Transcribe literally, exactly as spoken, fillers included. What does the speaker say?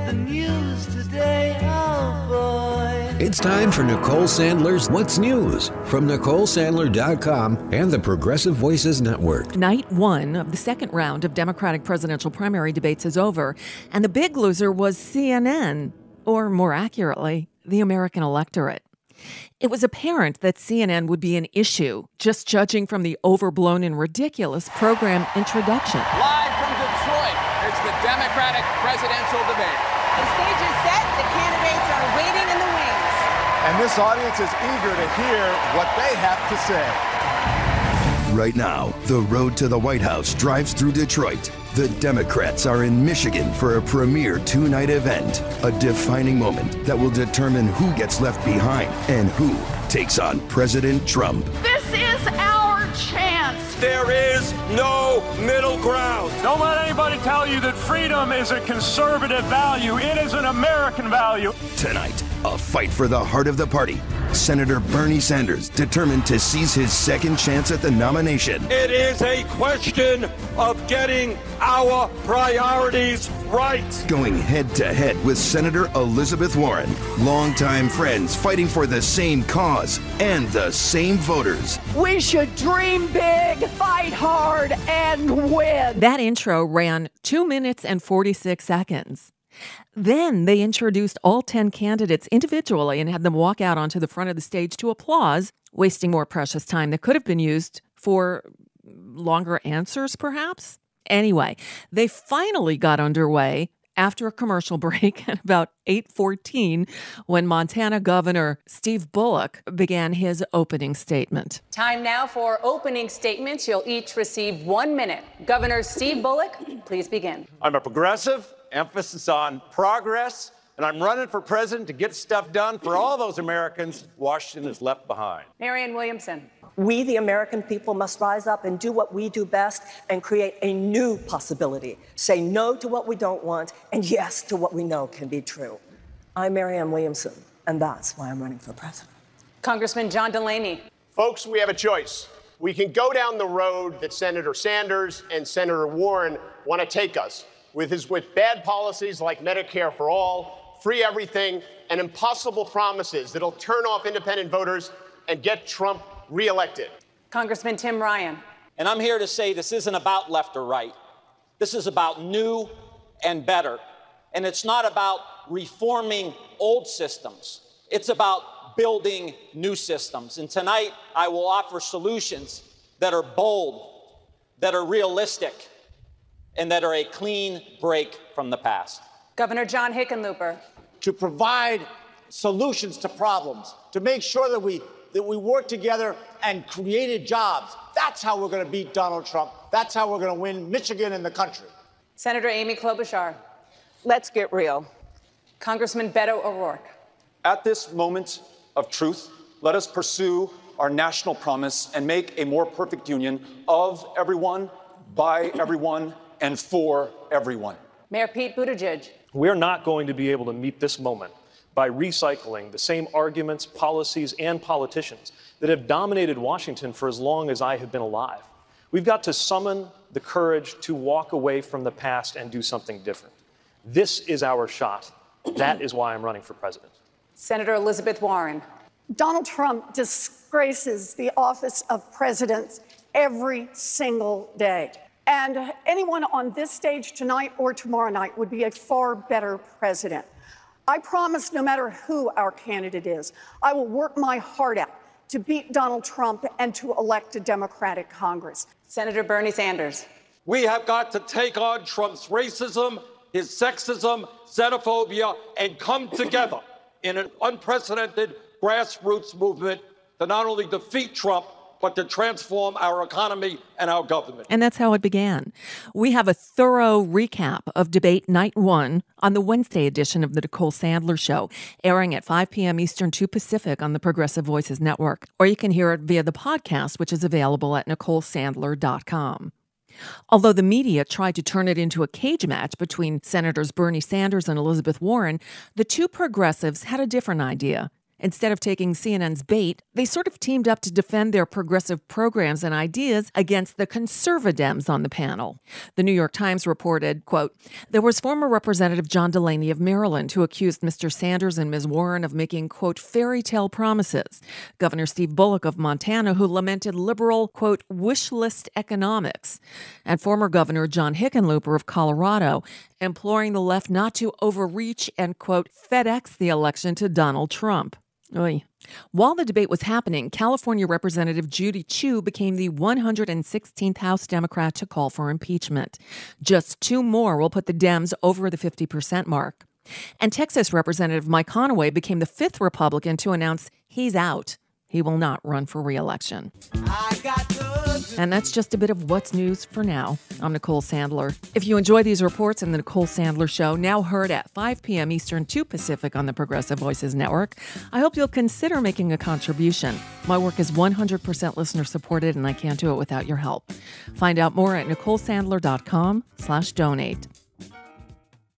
the news today, oh boy. It's time for Nicole Sandler's What's News from Nicole Sandler dot com and the Progressive Voices Network. Night one of the second round of Democratic presidential primary debates is over, and the big loser was C N N, or more accurately, the American electorate. It was apparent that C N N would be an issue, just judging from the overblown and ridiculous program introduction. Live from Detroit, it's the Democratic presidential debate. The stage is set, the candidates are waiting in the wings. And this audience is eager to hear what they have to say. Right now, the road to the White House drives through Detroit. The Democrats are in Michigan for a premier two-night event, a defining moment that will determine who gets left behind and who takes on President Trump. This is our chance. There is no middle ground. Don't let anybody tell you that freedom is a conservative value. It is an American value. Tonight, a fight for the heart of the party. Senator Bernie Sanders determined to seize his second chance at the nomination. It is a question of getting our priorities right. Going head-to-head with Senator Elizabeth Warren, longtime friends fighting for the same cause and the same voters. We should dream big, fight hard, and win. That intro ran two minutes and forty-six seconds. Then they introduced all ten candidates individually and had them walk out onto the front of the stage to applause, wasting more precious time that could have been used for longer answers, perhaps. Anyway, they finally got underway after a commercial break at about eight fourteen when Montana Governor Steve Bullock began his opening statement. Time now for opening statements. You'll each receive one minute. Governor Steve Bullock, please begin. I'm a progressive, emphasis on progress, and I'm running for president to get stuff done for all those Americans Washington has left behind. Marianne Williamson. We, the American people, must rise up and do what we do best and create a new possibility. Say no to what we don't want and yes to what we know can be true. I'm Marianne Williamson, and that's why I'm running for president. Congressman John Delaney. Folks, we have a choice. We can go down the road that Senator Sanders and Senator Warren want to take us, with his with bad policies like Medicare for all, free everything, and impossible promises that'll turn off independent voters and get Trump reelected. Congressman Tim Ryan. And I'm here to say this isn't about left or right. This is about new and better. And it's not about reforming old systems. It's about building new systems. And tonight, I will offer solutions that are bold, that are realistic, and that are a clean break from the past. Governor John Hickenlooper. To provide solutions to problems, to make sure that we that we work together and created jobs. That's how we're going to beat Donald Trump. That's how we're going to win Michigan and the country. Senator Amy Klobuchar. Let's get real. Congressman Beto O'Rourke. At this moment of truth, let us pursue our national promise and make a more perfect union of everyone, by everyone, and for everyone. Mayor Pete Buttigieg. We're not going to be able to meet this moment by recycling the same arguments, policies, and politicians that have dominated Washington for as long as I have been alive. We've got to summon the courage to walk away from the past and do something different. This is our shot. That is why I'm running for president. Senator Elizabeth Warren. Donald Trump disgraces the office of president every single day. And anyone on this stage tonight or tomorrow night would be a far better president. I promise no matter who our candidate is, I will work my heart out to beat Donald Trump and to elect a Democratic Congress. Senator Bernie Sanders. We have got to take on Trump's racism, his sexism, xenophobia, and come together in an unprecedented grassroots movement to not only defeat Trump, but to transform our economy and our government. And that's how it began. We have a thorough recap of debate night one on the Wednesday edition of the Nicole Sandler Show, airing at five p.m. Eastern, two Pacific on the Progressive Voices Network. Or you can hear it via the podcast, which is available at Nicole Sandler dot com. Although the media tried to turn it into a cage match between Senators Bernie Sanders and Elizabeth Warren, the two progressives had a different idea. Instead of taking C N N's bait, they sort of teamed up to defend their progressive programs and ideas against the conservadems on the panel. The New York Times reported, quote, there was former Representative John Delaney of Maryland who accused Mister Sanders and Miz Warren of making, quote, fairy tale promises. Governor Steve Bullock of Montana, who lamented liberal, quote, wish list economics. And former Governor John Hickenlooper of Colorado, imploring the left not to overreach and, quote, FedEx the election to Donald Trump. Oy. While the debate was happening, California Representative Judy Chu became the one hundred sixteenth House Democrat to call for impeachment. Just two more will put the Dems over the fifty percent mark. And Texas Representative Mike Conaway became the fifth Republican to announce he's out. He will not run for re-election. And that's just a bit of what's news for now. I'm Nicole Sandler. If you enjoy these reports in the Nicole Sandler Show, now heard at five p.m. Eastern, two Pacific on the Progressive Voices Network, I hope you'll consider making a contribution. My work is one hundred percent listener supported, and I can't do it without your help. Find out more at nicolesandler.com slash donate.